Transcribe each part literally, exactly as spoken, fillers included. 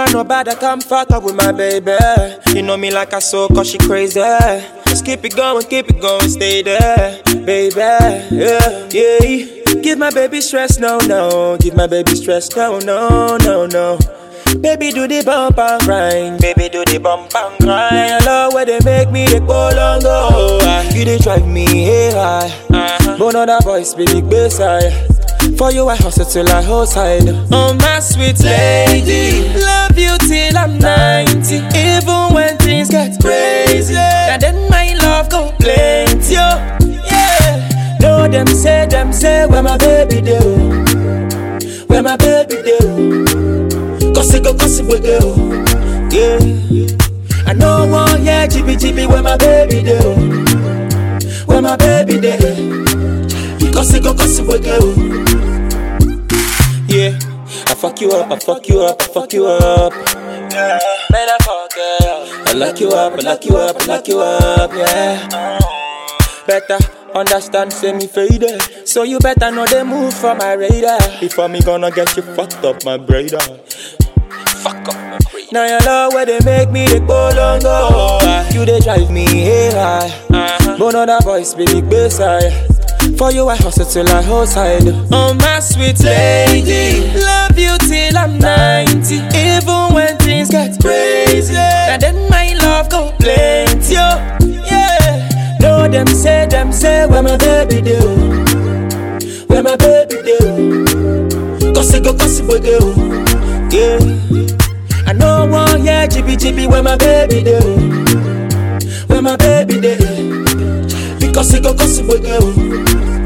want nobody come fuck up with my baby. You know me like I saw cause she crazy. Just keep it going, keep it going, stay there, baby. Yeah, yeah. Give my baby stress, no, no. Give my baby stress, no, no, no, no. Baby do the bump and grind, baby do the bump and grind. I love where they make me they go long go. You they drive me hey high, uh-huh. But other boys be big bass high. For you I hustle till I outside. Oh my sweet lady, love you till I'm ninety. Even when things get crazy, and then my love go plenty. Yeah, know them say, them say where my baby do, where my baby do. Gossip go, gossip we go, yeah. I know one, yeah, chippy chippy where my baby do, where my baby do. Gossip go, gossip we go, yeah. I fuck you up, I fuck you up, I fuck you up, yeah. Man, I fuck you up. I lock you up, I lock you up, I lock you up, yeah. Better understand, say me faded. So you better know the move for my radar. Before me gonna get you fucked up, my brother. Fuck up my brain. Now you love where they make me they go long go. You they drive me hey high, uh-huh. But other boys be big bass high. For you I hustle till I outside. Oh my sweet lady, love you till I'm ninety. Even when things get crazy, and then my love go plenty. Yeah, know them say, them say where my baby do, where my baby do. Gossip go, gossip we go, yeah. I know one, yeah, chippy chippy where my baby do, where my baby do. Because it go gossip we go.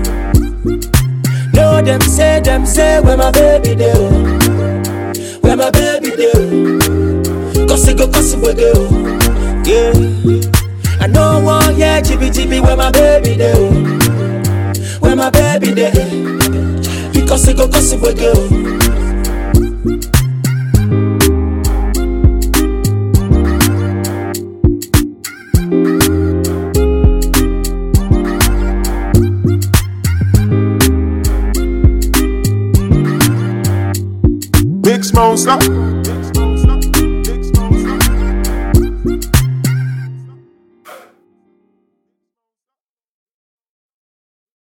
Know them say, them say where my baby do, where my baby do. Gossip go, gossip we go, yeah. I know one, yeah, chippy chippy where my baby do, where my baby do. Because it go gossip we go. Big Smoke, stop.